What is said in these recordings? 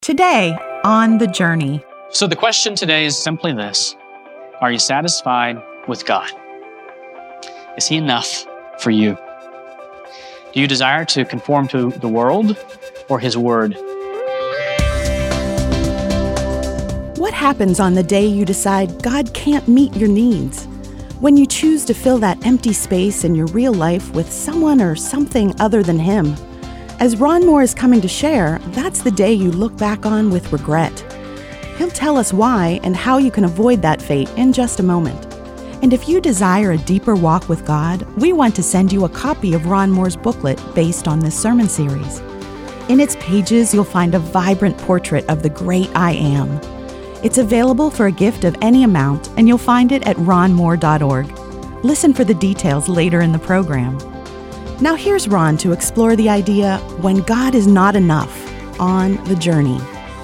Today on The Journey. So the question today is simply this: are you satisfied with God? Is He enough for you? Do you desire to conform to the world or His Word? What happens on the day you decide God can't meet your needs? When you choose to fill that empty space in your real life with someone or something other than Him? As Ron Moore is coming to share, that's the day you look back on with regret. He'll tell us why and how you can avoid that fate in just a moment. And if you desire a deeper walk with God, we want to send you a copy of Ron Moore's booklet based on this sermon series. In its pages, you'll find a vibrant portrait of the great I Am. It's available for a gift of any amount, and you'll find it at ronmoore.org. Listen for the details later in the program. Now here's Ron to explore the idea, when God is not enough, on The Journey.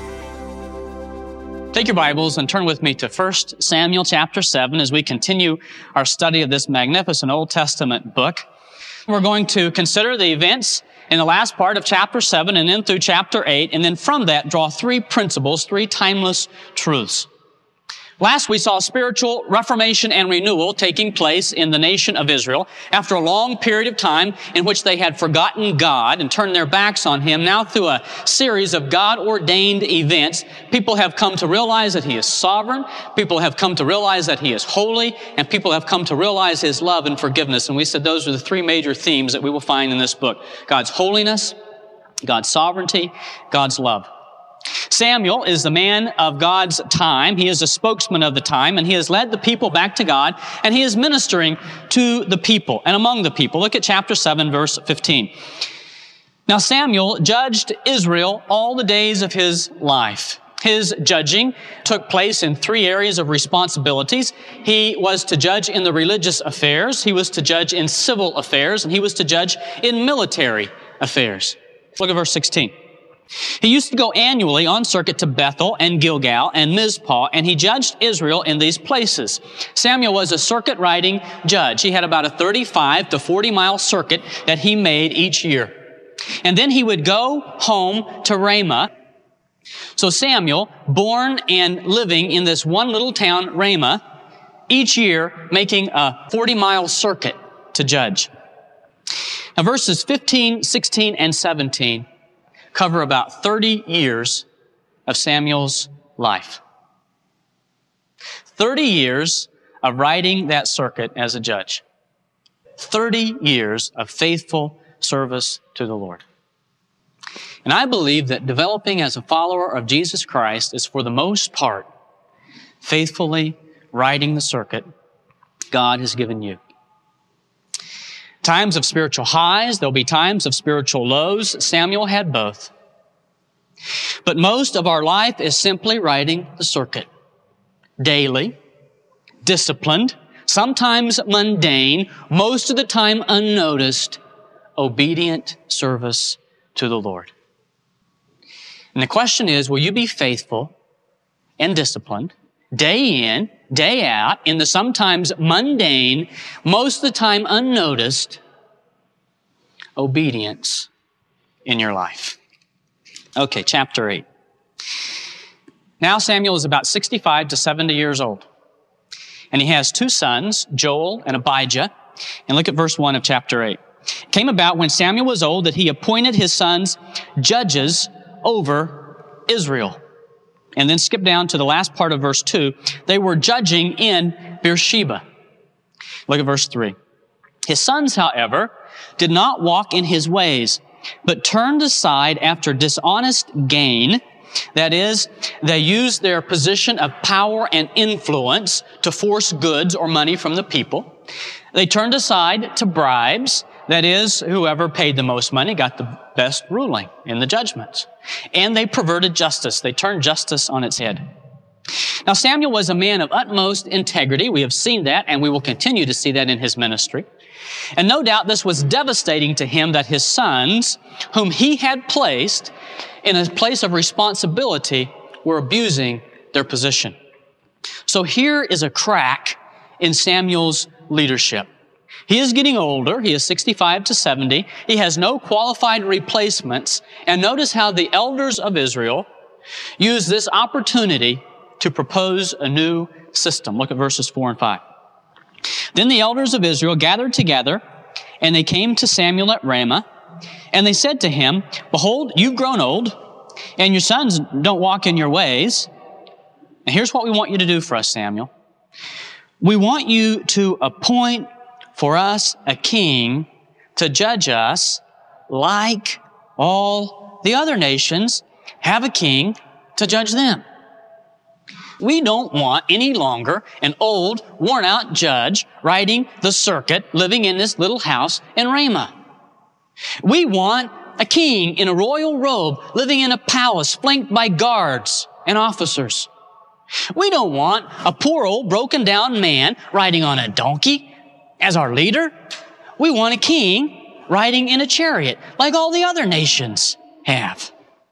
Take your Bibles and turn with me to 1 Samuel chapter 7 as we continue our study of this magnificent Old Testament book. We're going to consider the events in the last part of chapter 7 and then through chapter 8, and then from that draw three principles, three timeless truths. Last we saw spiritual reformation and renewal taking place in the nation of Israel after a long period of time in which they had forgotten God and turned their backs on Him. Now through a series of God-ordained events, people have come to realize that He is sovereign, people have come to realize that He is holy, and people have come to realize His love and forgiveness. And we said those are the three major themes that we will find in this book: God's holiness, God's sovereignty, God's love. Samuel is the man of God's time. He is a spokesman of the time, and he has led the people back to God, and he is ministering to the people and among the people. Look at chapter 7, verse 15. Now Samuel judged Israel all the days of his life. His judging took place in three areas of responsibilities. He was to judge in the religious affairs, he was to judge in civil affairs, and he was to judge in military affairs. Look at verse 16. He used to go annually on circuit to Bethel and Gilgal and Mizpah, and he judged Israel in these places. Samuel was a circuit-riding judge. He had about a 35 to 40-mile circuit that he made each year. And then he would go home to Ramah. So Samuel, born and living in this one little town, Ramah, each year making a 40-mile circuit to judge. Now verses 15, 16, and 17 cover about 30 years of Samuel's life. 30 years of riding that circuit as a judge. 30 years of faithful service to the Lord. And I believe that developing as a follower of Jesus Christ is, for the most part, faithfully riding the circuit God has given you. Times of spiritual highs, there'll be times of spiritual lows. Samuel had both. But most of our life is simply riding the circuit. Daily, disciplined, sometimes mundane, most of the time unnoticed, obedient service to the Lord. And the question is, will you be faithful and disciplined, day in, day out, in the sometimes mundane, most of the time unnoticed, obedience in your life? Okay, chapter 8. Now Samuel is about 65 to 70 years old. And he has two sons, Joel and Abijah. And look at verse 1 of chapter 8. It came about when Samuel was old that he appointed his sons judges over Israel. And then skip down to the last part of verse 2. They were judging in Beersheba. Look at verse 3. His sons, however, did not walk in his ways, but turned aside after dishonest gain. That is, they used their position of power and influence to force goods or money from the people. They turned aside to bribes. That is, whoever paid the most money got the best ruling in the judgments. And they perverted justice. They turned justice on its head. Now, Samuel was a man of utmost integrity. We have seen that, and we will continue to see that in his ministry. And no doubt this was devastating to him that his sons, whom he had placed in a place of responsibility, were abusing their position. So here is a crack in Samuel's leadership. He is getting older. He is 65 to 70. He has no qualified replacements. And notice how the elders of Israel used this opportunity to propose a new system. Look at verses 4 and 5. Then the elders of Israel gathered together, and they came to Samuel at Ramah, and they said to him, Behold, you've grown old, and your sons don't walk in your ways. And here's what we want you to do for us, Samuel. We want you to appoint for us a king to judge us like all the other nations have a king to judge them. We don't want any longer an old, worn-out judge riding the circuit, living in this little house in Ramah. We want a king in a royal robe, living in a palace flanked by guards and officers. We don't want a poor old broken-down man riding on a donkey as our leader. We want a king riding in a chariot like all the other nations have.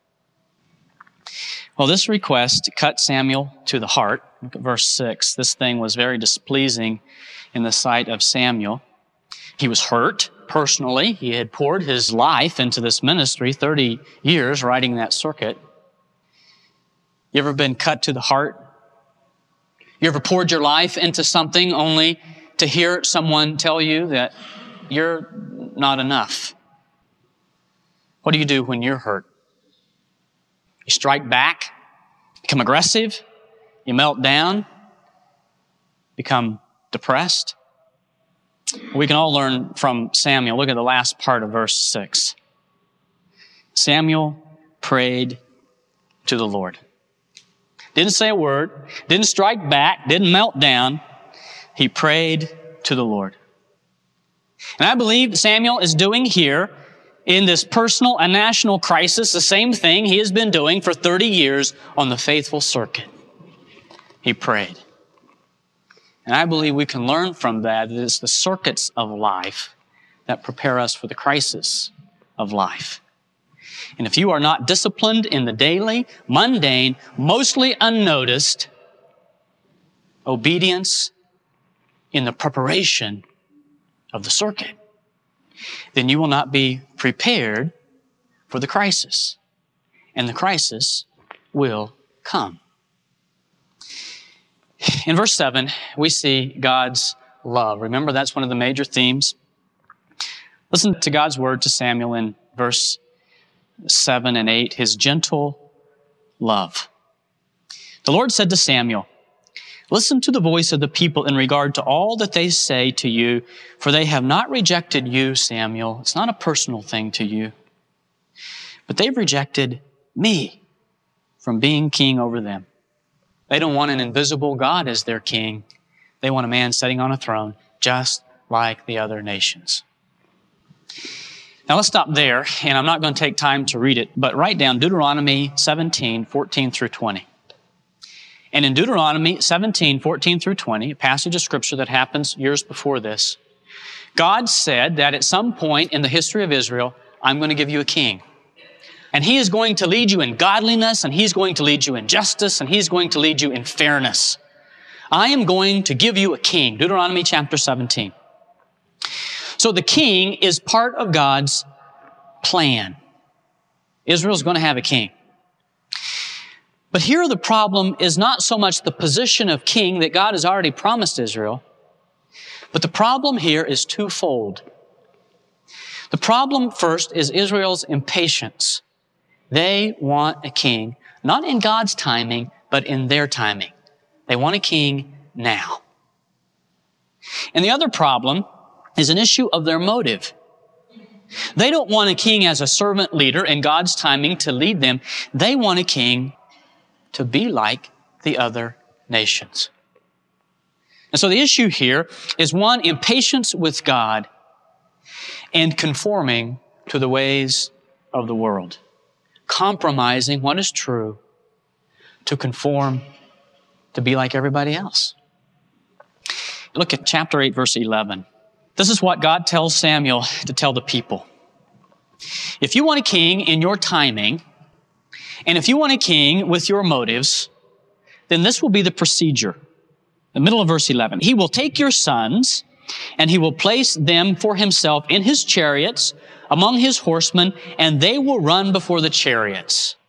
Well, this request cut Samuel to the heart. Look at verse 6. This thing was very displeasing in the sight of Samuel. He was hurt personally. He had poured his life into this ministry, 30 years riding that circuit. You ever been cut to the heart? You ever poured your life into something only to hear someone tell you that you're not enough? What do you do when you're hurt? You strike back, become aggressive, you melt down, become depressed. We can all learn from Samuel. Look at the last part of verse 6. Samuel prayed to the Lord. Didn't say a word, didn't strike back, didn't melt down. He prayed to the Lord. And I believe Samuel is doing here in this personal and national crisis the same thing he has been doing for 30 years on the faithful circuit. He prayed. And I believe we can learn from that it's the circuits of life that prepare us for the crisis of life. And if you are not disciplined in the daily, mundane, mostly unnoticed obedience in the preparation of the circuit, then you will not be prepared for the crisis. And the crisis will come. In verse 7, we see God's love. Remember, that's one of the major themes. Listen to God's word to Samuel in verse 7 and 8, His gentle love. The Lord said to Samuel, Listen to the voice of the people in regard to all that they say to you, for they have not rejected you, Samuel. It's not a personal thing to you. But they've rejected me from being king over them. They don't want an invisible God as their king. They want a man sitting on a throne, just like the other nations. Now let's stop there, and I'm not going to take time to read it, but write down Deuteronomy 17, 14 through 20. And in Deuteronomy 17, 14 through 20, a passage of Scripture that happens years before this, God said that at some point in the history of Israel, I'm going to give you a king. And He is going to lead you in godliness, and He's going to lead you in justice, and He's going to lead you in fairness. I am going to give you a king. Deuteronomy chapter 17. So the king is part of God's plan. Israel's going to have a king. But here the problem is not so much the position of king that God has already promised Israel, but the problem here is twofold. The problem first is Israel's impatience. They want a king, not in God's timing, but in their timing. They want a king now. And the other problem is an issue of their motive. They don't want a king as a servant leader in God's timing to lead them. They want a king to be like the other nations. And so the issue here is one, impatience with God and conforming to the ways of the world. Compromising what is true to conform to be like everybody else. Look at chapter 8, verse 11. This is what God tells Samuel to tell the people. If you want a king in your timing, and if you want a king with your motives, then this will be the procedure. The middle of verse 11. He will take your sons, and He will place them for Himself in His chariots, among His horsemen, and they will run before the chariots.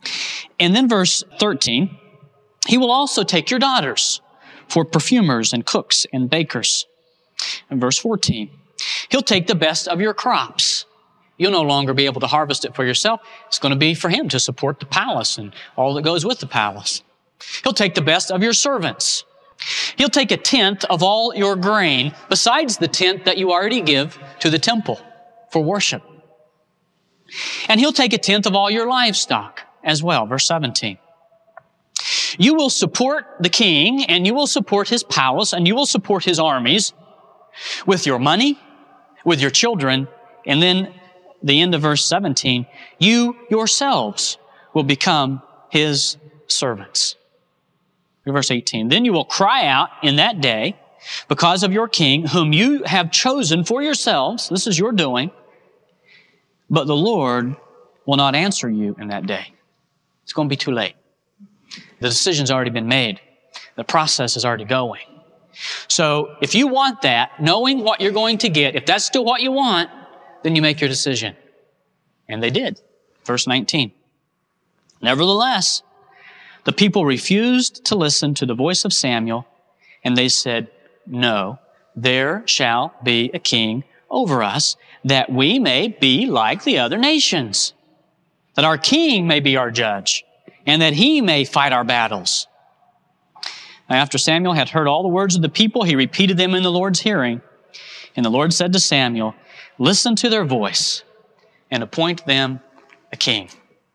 And then verse 13, he will also take your daughters for perfumers and cooks and bakers. And verse 14, he'll take the best of your crops. You'll no longer be able to harvest it for yourself. It's going to be for him to support the palace and all that goes with the palace. He'll take the best of your servants. He'll take a tenth of all your grain, besides the tenth that you already give to the temple for worship. And he'll take a tenth of all your livestock as well. Verse 17. You will support the king, and you will support his palace, and you will support his armies with your money, with your children, and then the end of verse 17, you yourselves will become his servants. Verse 18, then you will cry out in that day because of your king, whom you have chosen for yourselves. This is your doing. But the Lord will not answer you in that day. It's going to be too late. The decision's already been made. The process is already going. So if you want that, knowing what you're going to get, if that's still what you want, then you make your decision. And they did. Verse 19. Nevertheless, the people refused to listen to the voice of Samuel, and they said, no, there shall be a king over us, that we may be like the other nations, that our king may be our judge, and that he may fight our battles. Now, after Samuel had heard all the words of the people, he repeated them in the Lord's hearing. And the Lord said to Samuel, listen to their voice and appoint them a king.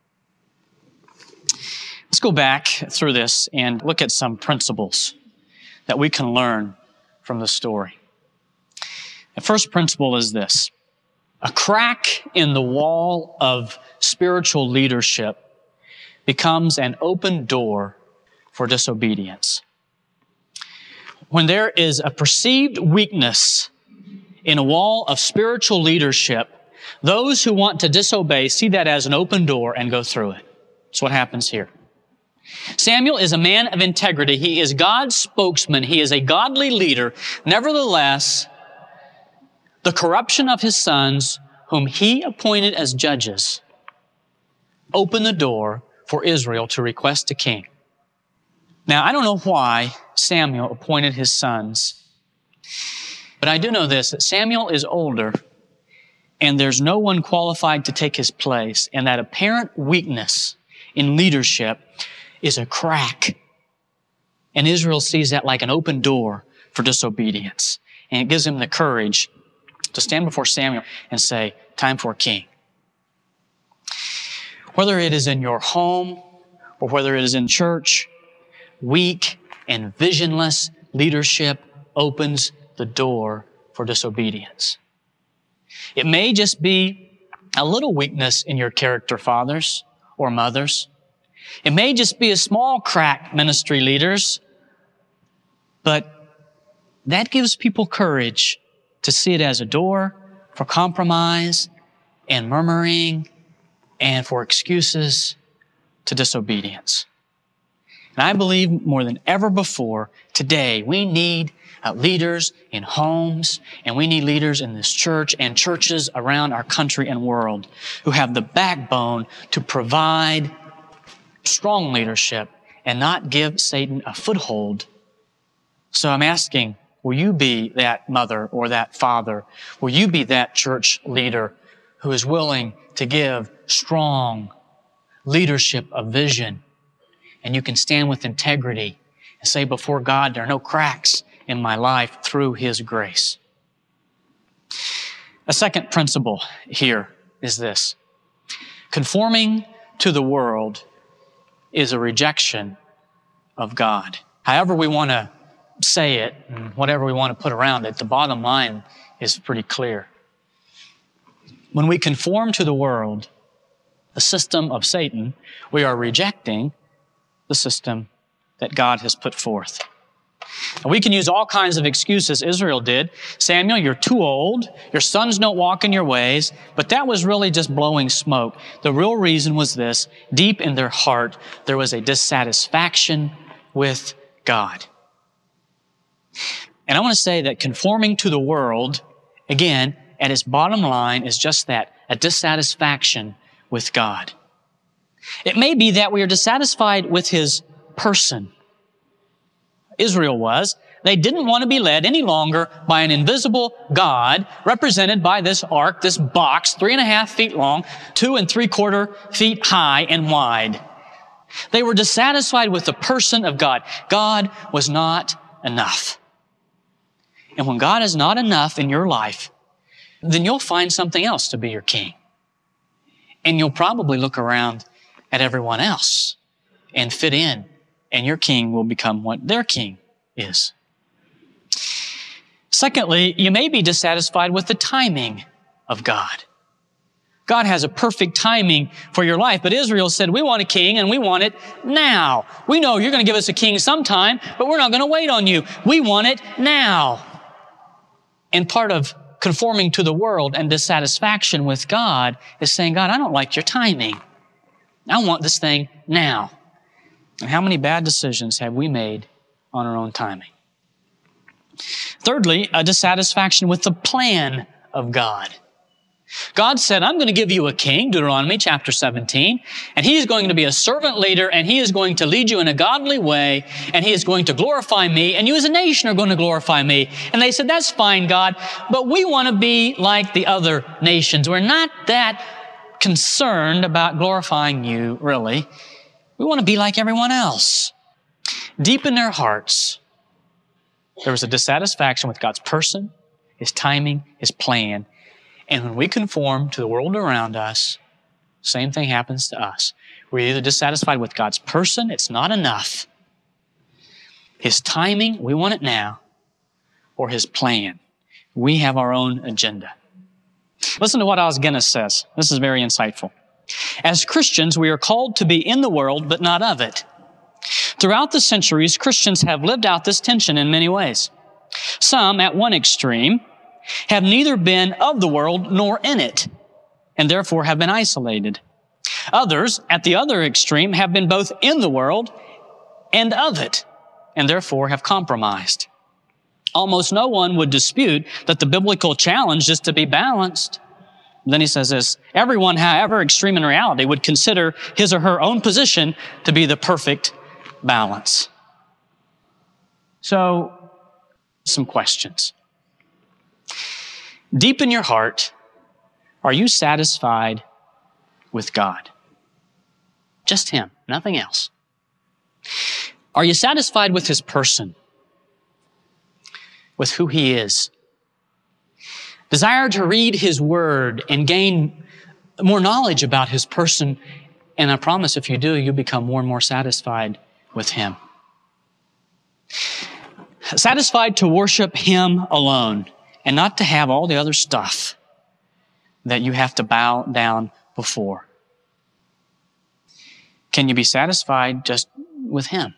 Let's go back through this and look at some principles that we can learn from the story. The first principle is this. A crack in the wall of spiritual leadership becomes an open door for disobedience. When there is a perceived weakness in a wall of spiritual leadership, those who want to disobey see that as an open door and go through it. That's what happens here. Samuel is a man of integrity. He is God's spokesman. He is a godly leader. Nevertheless, the corruption of his sons, whom he appointed as judges, opened the door for Israel to request a king. Now, I don't know why Samuel appointed his sons, but I do know this, that Samuel is older and there's no one qualified to take his place, and that apparent weakness in leadership is a crack. And Israel sees that like an open door for disobedience. And it gives him the courage to stand before Samuel and say, time for a king. Whether it is in your home or whether it is in church, weak and visionless leadership opens the door for disobedience. It may just be a little weakness in your character, fathers or mothers. It may just be a small crack, ministry leaders, but that gives people courage to see it as a door for compromise and murmuring and for excuses to disobedience. And I believe more than ever before, today, we need leaders in homes, and we need leaders in this church and churches around our country and world who have the backbone to provide strong leadership and not give Satan a foothold. So I'm asking, will you be that mother or that father? Will you be that church leader who is willing to give strong leadership of vision? And you can stand with integrity and say before God, there are no cracks in my life through His grace. A second principle here is this. Conforming to the world is a rejection of God. However we want to say it and whatever we want to put around it, the bottom line is pretty clear. When we conform to the world, the system of Satan, we are rejecting the system that God has put forth. And we can use all kinds of excuses. Israel did. Samuel, you're too old. Your sons don't walk in your ways. But that was really just blowing smoke. The real reason was this. Deep in their heart, there was a dissatisfaction with God. And I want to say that conforming to the world, again, at its bottom line is just that, a dissatisfaction with God. It may be that we are dissatisfied with His person. Israel was. They didn't want to be led any longer by an invisible God represented by this ark, this box, 3.5 feet long, 2 3/4 feet high and wide. They were dissatisfied with the person of God. God was not enough. And when God is not enough in your life, then you'll find something else to be your king. And you'll probably look around at everyone else and fit in, and your king will become what their king is. Secondly, you may be dissatisfied with the timing of God. God has a perfect timing for your life, but Israel said, we want a king and we want it now. We know you're going to give us a king sometime, but we're not going to wait on you. We want it now. And part of conforming to the world and dissatisfaction with God is saying, God, I don't like your timing. I want this thing now. And how many bad decisions have we made on our own timing? Thirdly, a dissatisfaction with the plan of God. God said, I'm going to give you a king, Deuteronomy chapter 17, and He's going to be a servant leader, and He is going to lead you in a godly way, and He is going to glorify me, and you as a nation are going to glorify me. And they said, that's fine, God, but we want to be like the other nations. We're not that concerned about glorifying you, really. We want to be like everyone else. Deep in their hearts, there was a dissatisfaction with God's person, His timing, His plan. And when we conform to the world around us, same thing happens to us. We're either dissatisfied with God's person, it's not enough. His timing, we want it now, or His plan. We have our own agenda. Listen to what Os Guinness says. This is very insightful. As Christians, we are called to be in the world, but not of it. Throughout the centuries, Christians have lived out this tension in many ways. Some, at one extreme, have neither been of the world nor in it, and therefore have been isolated. Others, at the other extreme, have been both in the world and of it, and therefore have compromised. Almost no one would dispute that the biblical challenge is to be balanced. Then he says this, everyone, however extreme in reality, would consider his or her own position to be the perfect balance. So, some questions. Deep in your heart, are you satisfied with God? Just Him, nothing else. Are you satisfied with His person? With who He is? Desire to read His Word and gain more knowledge about His person, and I promise if you do, you'll become more and more satisfied with Him. Satisfied to worship Him alone, and not to have all the other stuff that you have to bow down before. Can you be satisfied just with Him?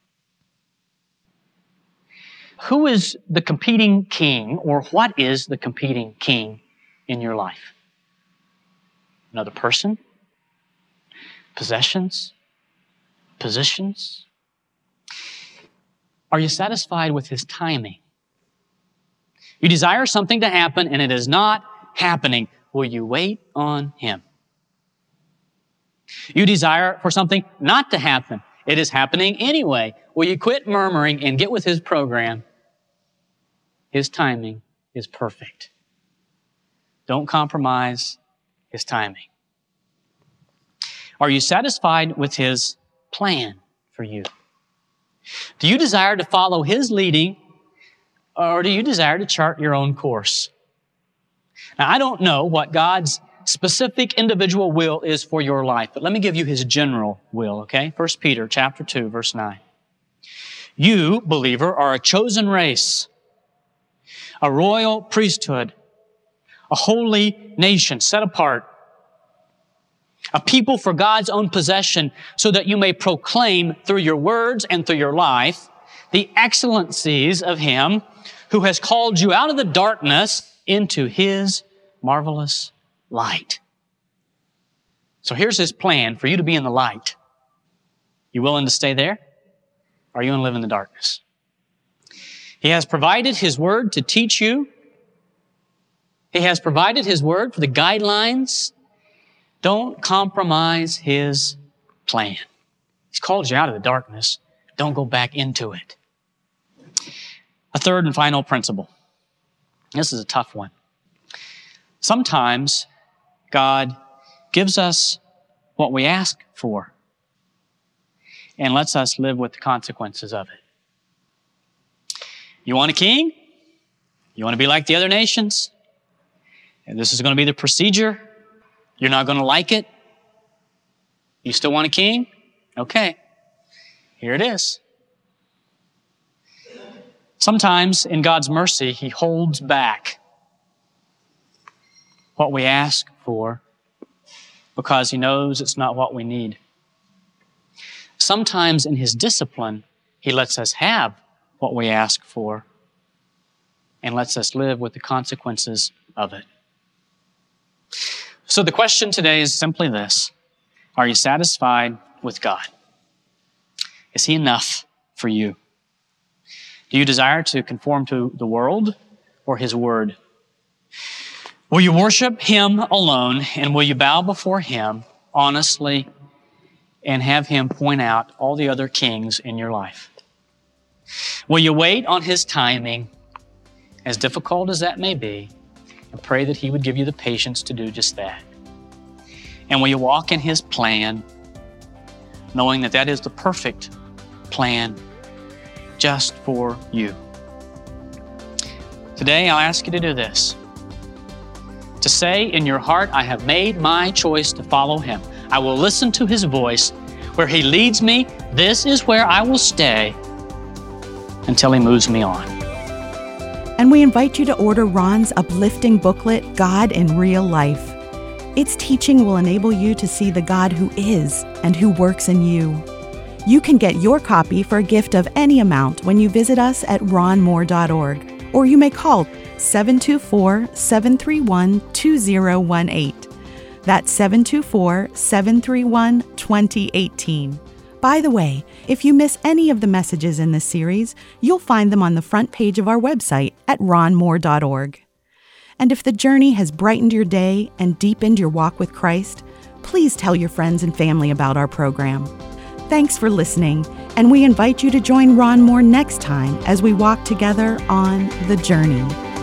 Who is the competing king, or what is the competing king in your life? Another person? Possessions? Positions? Are you satisfied with His timing? You desire something to happen and it is not happening. Will you wait on Him? You desire for something not to happen. It is happening anyway. Will you quit murmuring and get with His program? His timing is perfect. Don't compromise His timing. Are you satisfied with His plan for you? Do you desire to follow His leading, or do you desire to chart your own course? Now, I don't know what God's specific individual will is for your life, but let me give you His general will, okay? 1 Peter chapter 2, verse 9. You, believer, are a chosen race, a royal priesthood, a holy nation set apart, a people for God's own possession, so that you may proclaim through your words and through your life the excellencies of Him who has called you out of the darkness into His marvelous light. So here's His plan for you to be in the light. You willing to stay there? Or are you going to live in the darkness? He has provided His Word to teach you. He has provided His Word for the guidelines. Don't compromise His plan. He's called you out of the darkness. Don't go back into it. A third and final principle. This is a tough one. Sometimes God gives us what we ask for and lets us live with the consequences of it. You want a king? You want to be like the other nations? And this is going to be the procedure. You're not going to like it. You still want a king? Okay. Here it is. Sometimes in God's mercy, He holds back what we ask for because He knows it's not what we need. Sometimes in His discipline, He lets us have what we ask for and lets us live with the consequences of it. So the question today is simply this: are you satisfied with God? Is He enough for you? Do you desire to conform to the world or His Word? Will you worship Him alone, and will you bow before Him honestly and have Him point out all the other kings in your life? Will you wait on His timing, as difficult as that may be, and pray that He would give you the patience to do just that? And will you walk in His plan, knowing that that is the perfect plan just for you? Today, I'll ask you to do this. To say in your heart, I have made my choice to follow Him. I will listen to His voice. Where He leads me, this is where I will stay until He moves me on. And we invite you to order Ron's uplifting booklet, God in Real Life. Its teaching will enable you to see the God who is and who works in you. You can get your copy for a gift of any amount when you visit us at ronmoore.org, or you may call 724-731-2018. That's 724-731-2018. By the way, if you miss any of the messages in this series, you'll find them on the front page of our website at ronmoore.org. And if the journey has brightened your day and deepened your walk with Christ, please tell your friends and family about our program. Thanks for listening, and we invite you to join Ron Moore next time as we walk together on The Journey.